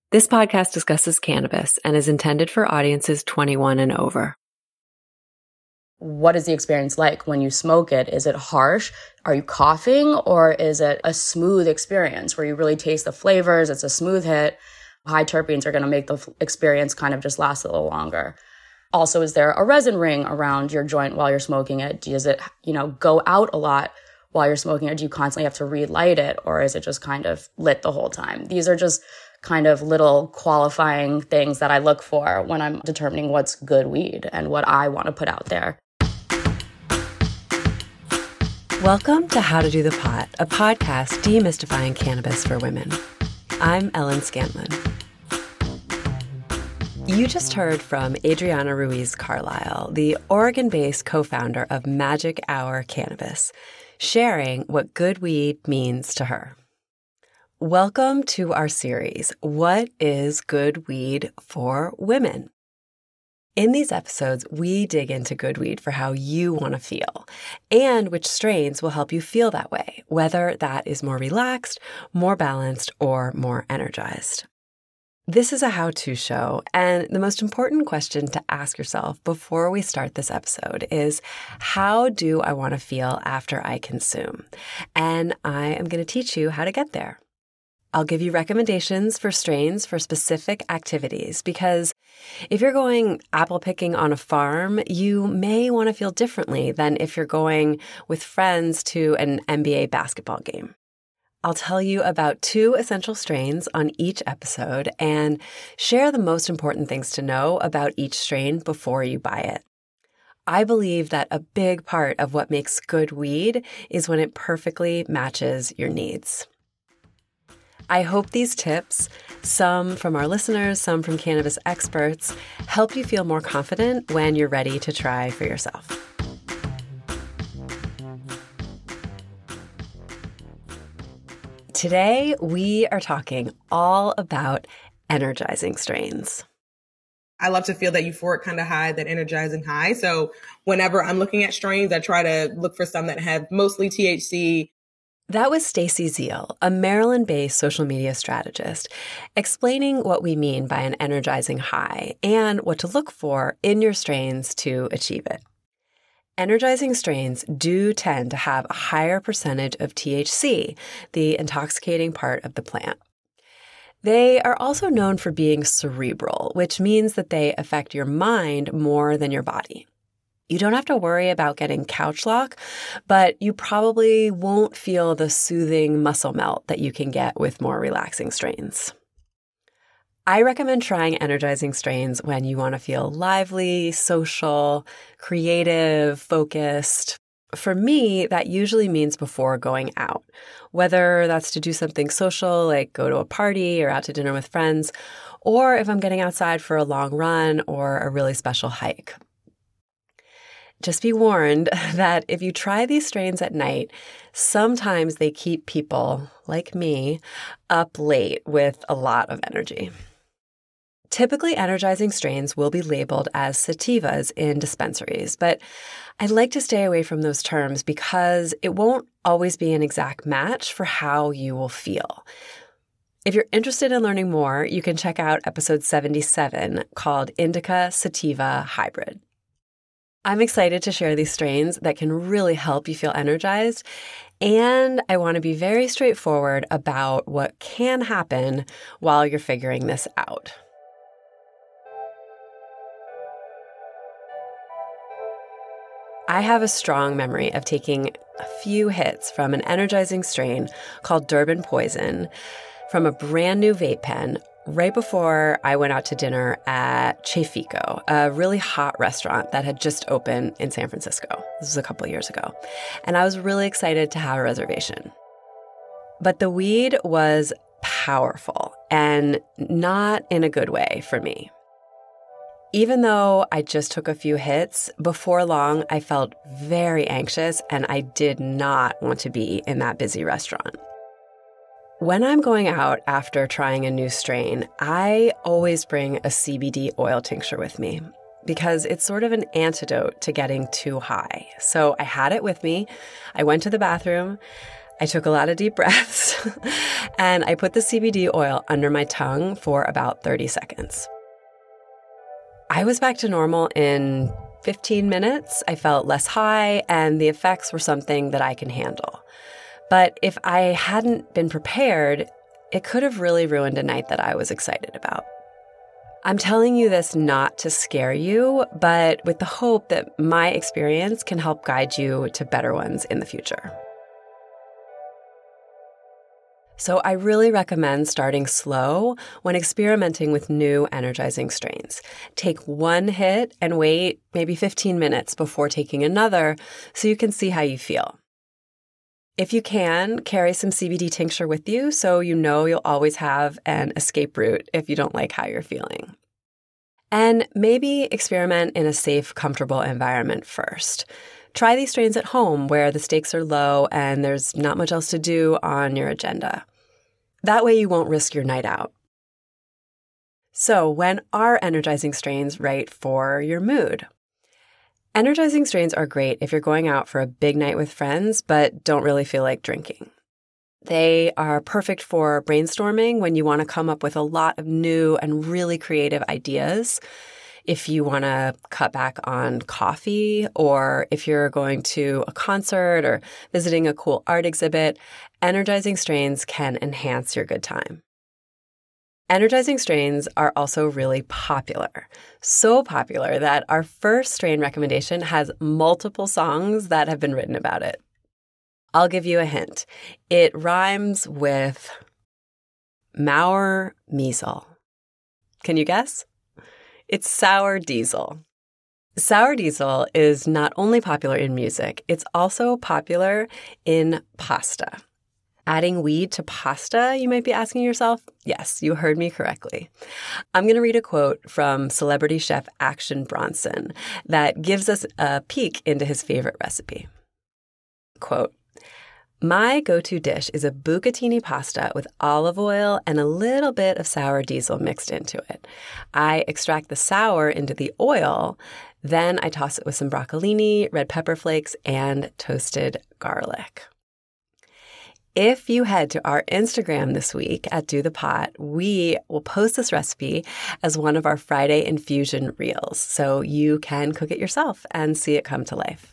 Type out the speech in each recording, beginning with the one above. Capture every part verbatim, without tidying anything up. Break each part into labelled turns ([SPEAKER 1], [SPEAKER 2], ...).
[SPEAKER 1] This podcast discusses cannabis and is intended for audiences twenty-one and over.
[SPEAKER 2] What is the experience like when you smoke it? Is it harsh? Are you coughing? Or is it a smooth experience where you really taste the flavors? It's a smooth hit. High terpenes are going to make the experience kind of just last a little longer. Also, is there a resin ring around your joint while you're smoking it? Does it, you know, go out a lot while you're smoking it? Do you constantly have to relight it? Or is it just kind of lit the whole time? These are just kind of little qualifying things that I look for when I'm determining what's good weed and what I want to put out there.
[SPEAKER 1] Welcome to How to Do the Pot, a podcast demystifying cannabis for women. I'm Ellen Scanlon. You just heard from Adriana Ruiz Carlisle, the Oregon-based co-founder of Magic Hour Cannabis, sharing what good weed means to her. Welcome to our series, What is Good Weed for Women? In these episodes, we dig into good weed for how you want to feel and which strains will help you feel that way, whether that is more relaxed, more balanced, or more energized. This is a how-to show, and the most important question to ask yourself before we start this episode is, how do I want to feel after I consume? And I am going to teach you how to get there. I'll give you recommendations for strains for specific activities because if you're going apple picking on a farm, you may want to feel differently than if you're going with friends to an N B A basketball game. I'll tell you about two essential strains on each episode and share the most important things to know about each strain before you buy it. I believe that a big part of what makes good weed is when it perfectly matches your needs. I hope these tips, some from our listeners, some from cannabis experts, help you feel more confident when you're ready to try for yourself. Today, we are talking all about energizing strains.
[SPEAKER 3] I love to feel that euphoric kind of high, that energizing high. So whenever I'm looking at strains, I try to look for some that have mostly T H C.
[SPEAKER 1] That was Stacy Zeal, a Maryland-based social media strategist, explaining what we mean by an energizing high and what to look for in your strains to achieve it. Energizing strains do tend to have a higher percentage of T H C, the intoxicating part of the plant. They are also known for being cerebral, which means that they affect your mind more than your body. You don't have to worry about getting couch lock, but you probably won't feel the soothing muscle melt that you can get with more relaxing strains. I recommend trying energizing strains when you want to feel lively, social, creative, focused. For me, that usually means before going out, whether that's to do something social, like go to a party or out to dinner with friends, or if I'm getting outside for a long run or a really special hike. Just be warned that if you try these strains at night, sometimes they keep people, like me, up late with a lot of energy. Typically, energizing strains will be labeled as sativas in dispensaries, but I'd like to stay away from those terms because it won't always be an exact match for how you will feel. If you're interested in learning more, you can check out episode seventy-seven called Indica Sativa Hybrid. I'm excited to share these strains that can really help you feel energized, and I want to be very straightforward about what can happen while you're figuring this out. I have a strong memory of taking a few hits from an energizing strain called Durban Poison from a brand new vape pen right before I went out to dinner at Che Fico, a really hot restaurant that had just opened in San Francisco. This was a couple of years ago. And I was really excited to have a reservation. But the weed was powerful and not in a good way for me. Even though I just took a few hits, before long I felt very anxious and I did not want to be in that busy restaurant. When I'm going out after trying a new strain, I always bring a C B D oil tincture with me because it's sort of an antidote to getting too high. So I had it with me. I went to the bathroom. I took a lot of deep breaths, and I put the C B D oil under my tongue for about thirty seconds. I was back to normal in fifteen minutes. I felt less high, and the effects were something that I can handle. But if I hadn't been prepared, it could have really ruined a night that I was excited about. I'm telling you this not to scare you, but with the hope that my experience can help guide you to better ones in the future. So I really recommend starting slow when experimenting with new energizing strains. Take one hit and wait maybe fifteen minutes before taking another so you can see how you feel. If you can, carry some C B D tincture with you so you know you'll always have an escape route if you don't like how you're feeling. And maybe experiment in a safe, comfortable environment first. Try these strains at home where the stakes are low and there's not much else to do on your agenda. That way you won't risk your night out. So when are energizing strains right for your mood? Energizing strains are great if you're going out for a big night with friends but don't really feel like drinking. They are perfect for brainstorming when you want to come up with a lot of new and really creative ideas. If you want to cut back on coffee, or if you're going to a concert or visiting a cool art exhibit, energizing strains can enhance your good time. Energizing strains are also really popular. So popular that our first strain recommendation has multiple songs that have been written about it. I'll give you a hint. It rhymes with Mauer Miesel. Can you guess? It's Sour Diesel. Sour Diesel is not only popular in music, it's also popular in pasta. Adding weed to pasta, you might be asking yourself? Yes, you heard me correctly. I'm going to read a quote from celebrity chef Action Bronson that gives us a peek into his favorite recipe. Quote, "My go-to dish is a bucatini pasta with olive oil and a little bit of sour diesel mixed into it. I extract the sour into the oil, then I toss it with some broccolini, red pepper flakes, and toasted garlic." If you head to our Instagram this week at Do the Pot, we will post this recipe as one of our Friday infusion reels, so you can cook it yourself and see it come to life.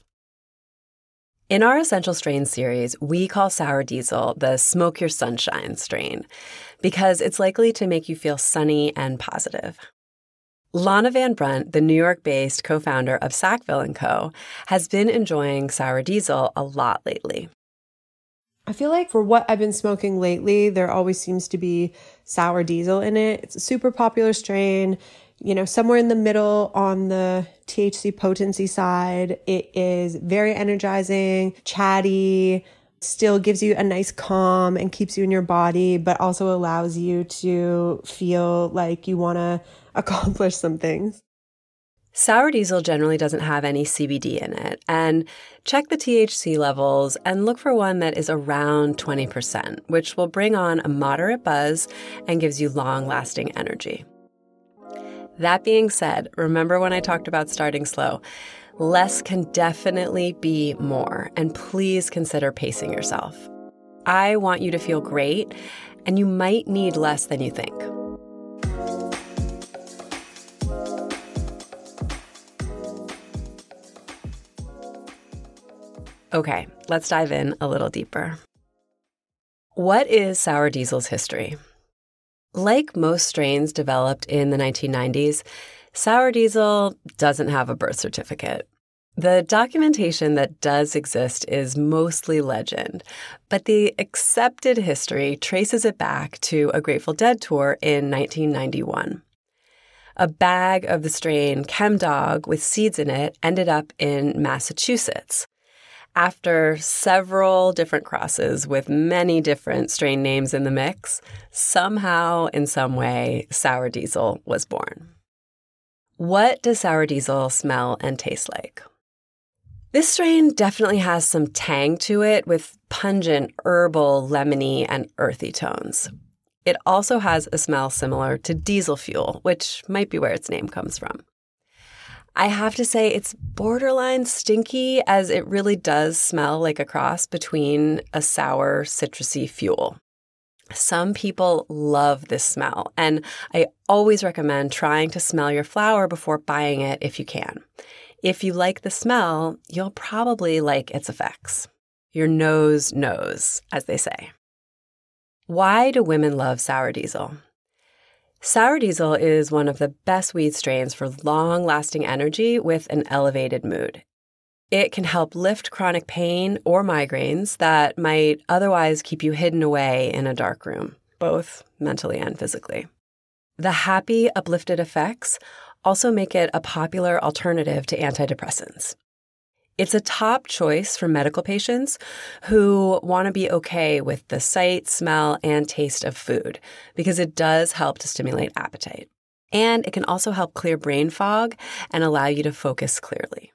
[SPEAKER 1] In our Essential Strains series, we call Sour Diesel the Smoke Your Sunshine strain because it's likely to make you feel sunny and positive. Lana Van Brunt, the New York-based co-founder of Sackville and Co., has been enjoying Sour Diesel a lot lately.
[SPEAKER 4] I feel like for what I've been smoking lately, there always seems to be Sour Diesel in it. It's a super popular strain, you know, somewhere in the middle on the T H C potency side. It is very energizing, chatty, still gives you a nice calm and keeps you in your body, but also allows you to feel like you want to accomplish some things.
[SPEAKER 1] Sour Diesel generally doesn't have any C B D in it, and check the T H C levels and look for one that is around twenty percent, which will bring on a moderate buzz and gives you long-lasting energy. That being said, remember when I talked about starting slow? Less can definitely be more, and please consider pacing yourself. I want you to feel great, and you might need less than you think. Okay, let's dive in a little deeper. What is Sour Diesel's history? Like most strains developed in the nineteen nineties, Sour Diesel doesn't have a birth certificate. The documentation that does exist is mostly legend, but the accepted history traces it back to a Grateful Dead tour in nineteen ninety-one. A bag of the strain Chemdog with seeds in it ended up in Massachusetts. After several different crosses with many different strain names in the mix, somehow, in some way, Sour Diesel was born. What does Sour Diesel smell and taste like? This strain definitely has some tang to it with pungent, herbal, lemony, and earthy tones. It also has a smell similar to diesel fuel, which might be where its name comes from. I have to say it's borderline stinky, as it really does smell like a cross between a sour, citrusy fuel. Some people love this smell, and I always recommend trying to smell your flower before buying it if you can. If you like the smell, you'll probably like its effects. Your nose knows, as they say. Why do women love sour diesel? Sour diesel is one of the best weed strains for long-lasting energy with an elevated mood. It can help lift chronic pain or migraines that might otherwise keep you hidden away in a dark room, both mentally and physically. The happy, uplifted effects also make it a popular alternative to antidepressants. It's a top choice for medical patients who want to be okay with the sight, smell, and taste of food because it does help to stimulate appetite. And it can also help clear brain fog and allow you to focus clearly.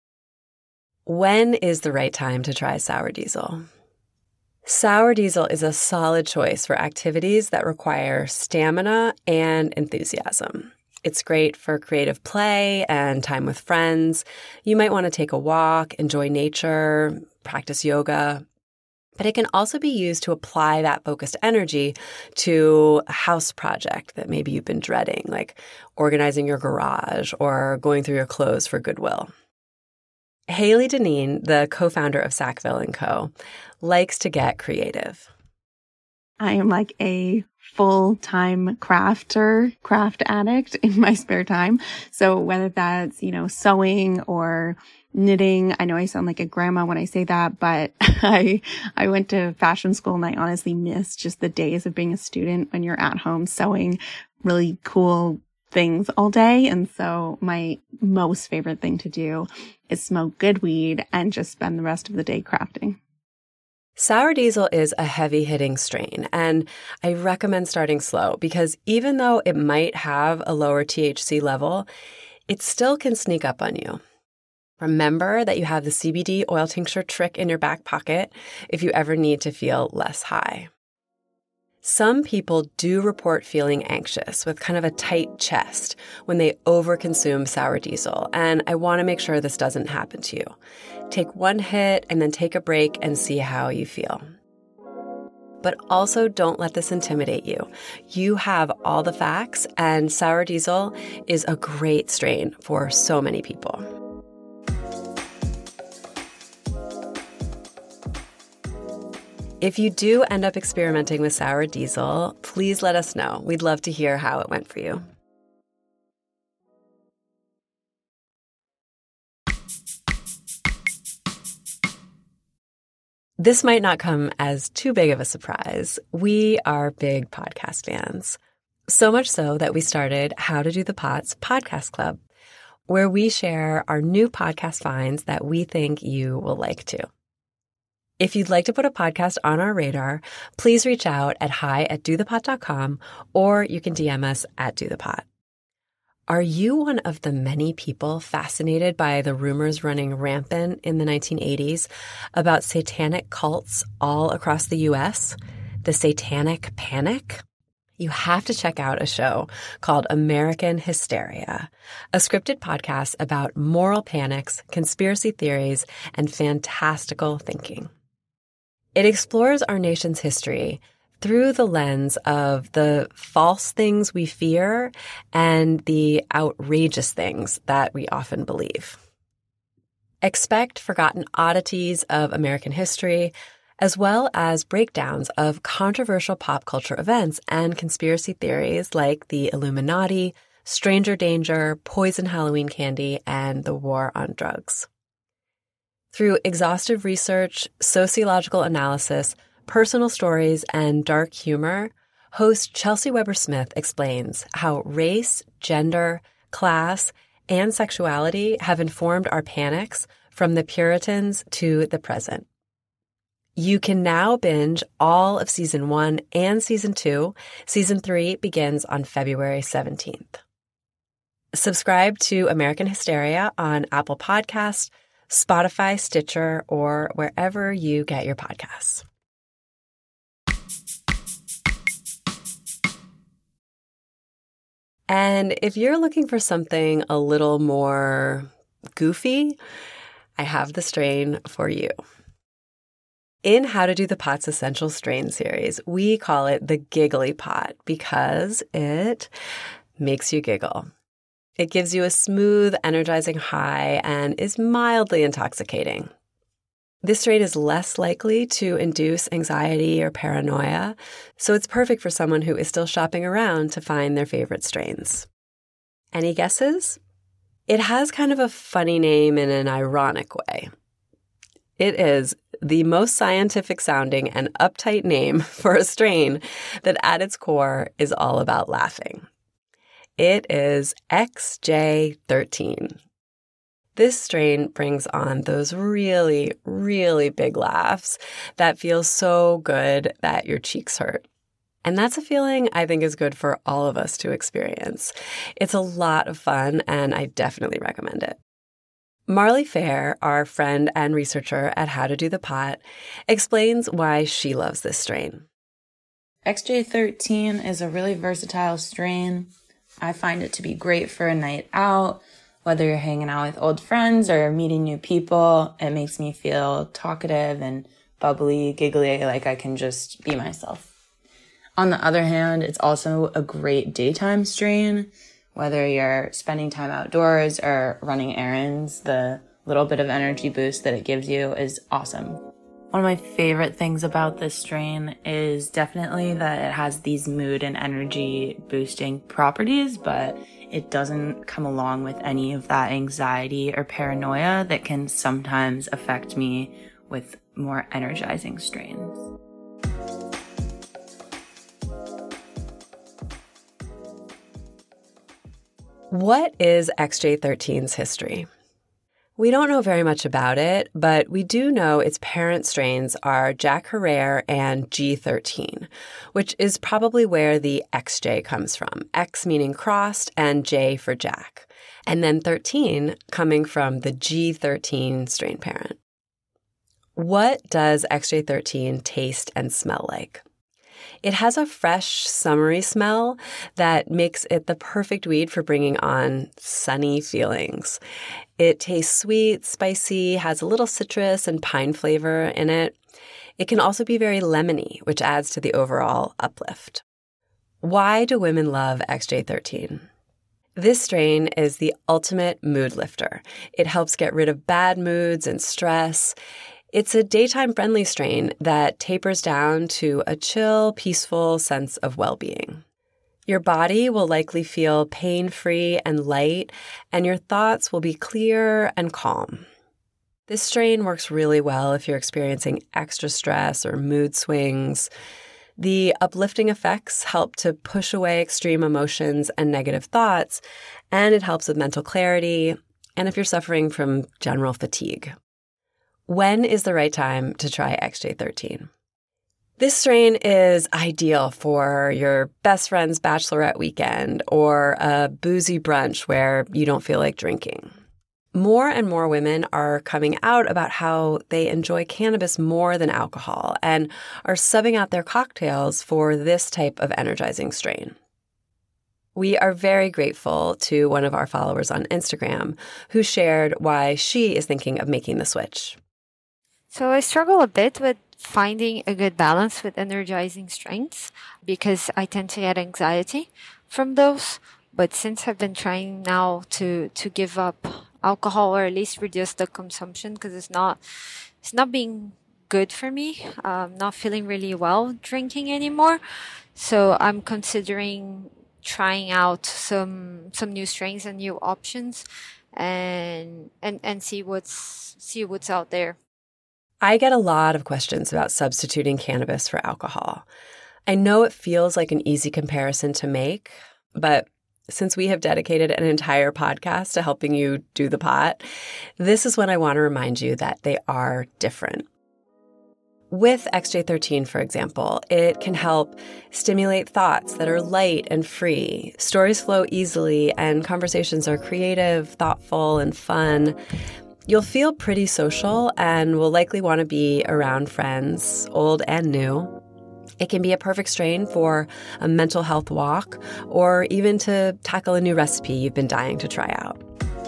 [SPEAKER 1] When is the right time to try sour diesel? Sour diesel is a solid choice for activities that require stamina and enthusiasm. It's great for creative play and time with friends. You might want to take a walk, enjoy nature, practice yoga. But it can also be used to apply that focused energy to a house project that maybe you've been dreading, like organizing your garage or going through your clothes for Goodwill. Haley Deneen, the co-founder of Sackville and Co., likes to get creative.
[SPEAKER 5] I am like a full-time crafter, craft addict in my spare time. So whether that's, you know, sewing or knitting, I know I sound like a grandma when I say that, but I, I went to fashion school and I honestly miss just the days of being a student when you're at home sewing really cool things all day. And so my most favorite thing to do is smoke good weed and just spend the rest of the day crafting.
[SPEAKER 1] Sour diesel is a heavy-hitting strain, and I recommend starting slow because even though it might have a lower T H C level, it still can sneak up on you. Remember that you have the C B D oil tincture trick in your back pocket if you ever need to feel less high. Some people do report feeling anxious with kind of a tight chest when they overconsume sour diesel, and I want to make sure this doesn't happen to you. Take one hit and then take a break and see how you feel. But also don't let this intimidate you. You have all the facts, and sour diesel is a great strain for so many people. If you do end up experimenting with sour diesel, please let us know. We'd love to hear how it went for you. This might not come as too big of a surprise. We are big podcast fans. So much so that we started How to Do the Pots Podcast Club, where we share our new podcast finds that we think you will like too. If you'd like to put a podcast on our radar, please reach out at hi at do the pot dot com, or you can D M us at dothepot. Are you one of the many people fascinated by the rumors running rampant in the nineteen eighties about satanic cults all across the U S? The Satanic Panic? You have to check out a show called American Hysteria, a scripted podcast about moral panics, conspiracy theories, and fantastical thinking. It explores our nation's history through the lens of the false things we fear and the outrageous things that we often believe. Expect forgotten oddities of American history, as well as breakdowns of controversial pop culture events and conspiracy theories like the Illuminati, stranger danger, poison Halloween candy, and the war on drugs. Through exhaustive research, sociological analysis, personal stories, and dark humor, host Chelsea Weber-Smith explains how race, gender, class, and sexuality have informed our panics from the Puritans to the present. You can now binge all of season one and season two. Season three begins on February seventeenth. Subscribe to American Hysteria on Apple Podcasts, Spotify, Stitcher, or wherever you get your podcasts. And if you're looking for something a little more goofy, I have the strain for you. In How to Do the Pot's Essential Strain series, we call it the Giggly Pot because it makes you giggle. It gives you a smooth, energizing high and is mildly intoxicating. This strain is less likely to induce anxiety or paranoia, so it's perfect for someone who is still shopping around to find their favorite strains. Any guesses? It has kind of a funny name in an ironic way. It is the most scientific sounding and uptight name for a strain that at its core is all about laughing. It is X J thirteen. This strain brings on those really, really big laughs that feel so good that your cheeks hurt. And that's a feeling I think is good for all of us to experience. It's a lot of fun, and I definitely recommend it. Marley Fair, our friend and researcher at How to Do the Pot, explains why she loves this strain.
[SPEAKER 6] X J thirteen is a really versatile strain. I find it to be great for a night out, whether you're hanging out with old friends or meeting new people. It makes me feel talkative and bubbly, giggly, like I can just be myself. On the other hand, it's also a great daytime strain. Whether you're spending time outdoors or running errands, the little bit of energy boost that it gives you is awesome. One of my favorite things about this strain is definitely that it has these mood and energy boosting properties, but it doesn't come along with any of that anxiety or paranoia that can sometimes affect me with more energizing strains.
[SPEAKER 1] What is X J thirteen's history? We don't know very much about it, but we do know its parent strains are Jack Herer and G thirteen, which is probably where the X J comes from, X meaning crossed and J for Jack, and then thirteen coming from the G thirteen strain parent. What does X J thirteen taste and smell like? It has a fresh, summery smell that makes it the perfect weed for bringing on sunny feelings. It tastes sweet, spicy, has a little citrus and pine flavor in it. It can also be very lemony, which adds to the overall uplift. Why do women love X J thirteen? This strain is the ultimate mood lifter. It helps get rid of bad moods and stress. It's a daytime-friendly strain that tapers down to a chill, peaceful sense of well-being. Your body will likely feel pain-free and light, and your thoughts will be clear and calm. This strain works really well if you're experiencing extra stress or mood swings. The uplifting effects help to push away extreme emotions and negative thoughts, and it helps with mental clarity, and if you're suffering from general fatigue. When is the right time to try X J thirteen? This strain is ideal for your best friend's bachelorette weekend or a boozy brunch where you don't feel like drinking. More and more women are coming out about how they enjoy cannabis more than alcohol and are subbing out their cocktails for this type of energizing strain. We are very grateful to one of our followers on Instagram who shared why she is thinking of making the switch.
[SPEAKER 7] So I struggle a bit with finding a good balance with energizing strains because I tend to get anxiety from those. But since I've been trying now to, to give up alcohol or at least reduce the consumption because it's not it's not being good for me, I'm not feeling really well drinking anymore. So I'm considering trying out some some new strains and new options and and, and see what's see what's out there.
[SPEAKER 1] I get a lot of questions about substituting cannabis for alcohol. I know it feels like an easy comparison to make, but since we have dedicated an entire podcast to helping you do the pot, this is when I want to remind you that they are different. With X J thirteen, for example, it can help stimulate thoughts that are light and free. Stories flow easily, and conversations are creative, thoughtful, and fun. You'll feel pretty social and will likely want to be around friends, old and new. It can be a perfect strain for a mental health walk or even to tackle a new recipe you've been dying to try out.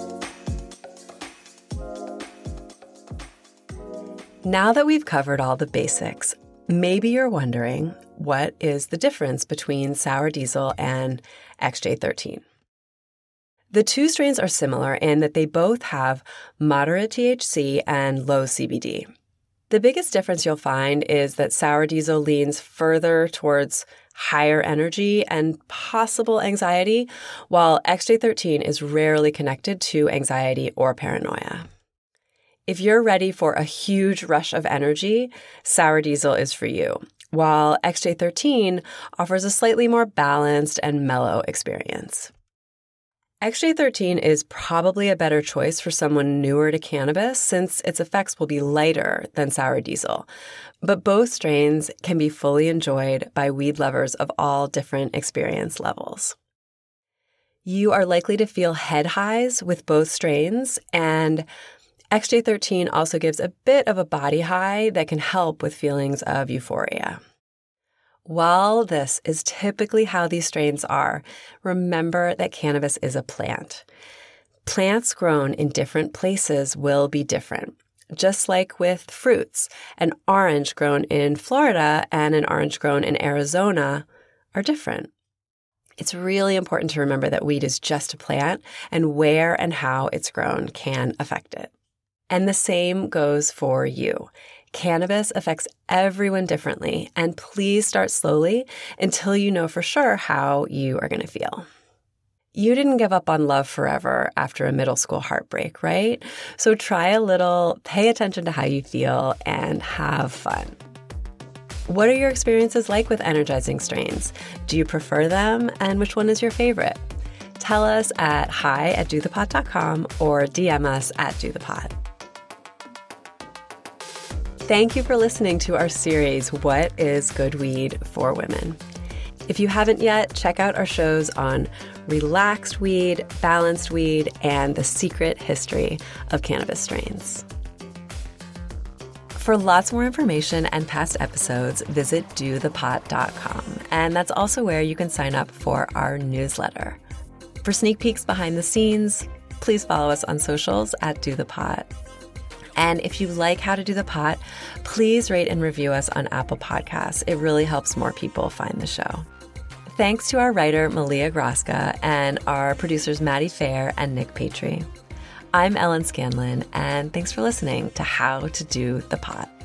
[SPEAKER 1] Now that we've covered all the basics, maybe you're wondering, what is the difference between Sour Diesel and X J thirteen? The two strains are similar in that they both have moderate T H C and low C B D. The biggest difference you'll find is that Sour Diesel leans further towards higher energy and possible anxiety, while X J thirteen is rarely connected to anxiety or paranoia. If you're ready for a huge rush of energy, Sour Diesel is for you, while X J thirteen offers a slightly more balanced and mellow experience. X J thirteen is probably a better choice for someone newer to cannabis since its effects will be lighter than Sour Diesel, but both strains can be fully enjoyed by weed lovers of all different experience levels. You are likely to feel head highs with both strains, and X J thirteen also gives a bit of a body high that can help with feelings of euphoria. While this is typically how these strains are, remember that cannabis is a plant. Plants grown in different places will be different. Just like with fruits, an orange grown in Florida and an orange grown in Arizona are different. It's really important to remember that weed is just a plant, and where and how it's grown can affect it. And the same goes for you. Cannabis affects everyone differently, and please start slowly until you know for sure how you are going to feel. You didn't give up on love forever after a middle school heartbreak, right? So try a little, pay attention to how you feel, and have fun. What are your experiences like with energizing strains? Do you prefer them, and which one is your favorite? Tell us at hi at do the pot dot com or D M us at dothepot. Thank you for listening to our series, What is Good Weed for Women? If you haven't yet, check out our shows on relaxed weed, balanced weed, and the secret history of cannabis strains. For lots more information and past episodes, visit do the pot dot com, and that's also where you can sign up for our newsletter. For sneak peeks behind the scenes, please follow us on socials at dothepot. And if you like How to Do the Pot, please rate and review us on Apple Podcasts. It really helps more people find the show. Thanks to our writer, Malia Groska, and our producers, Maddie Fair and Nick Patry. I'm Ellen Scanlon, and thanks for listening to How to Do the Pot.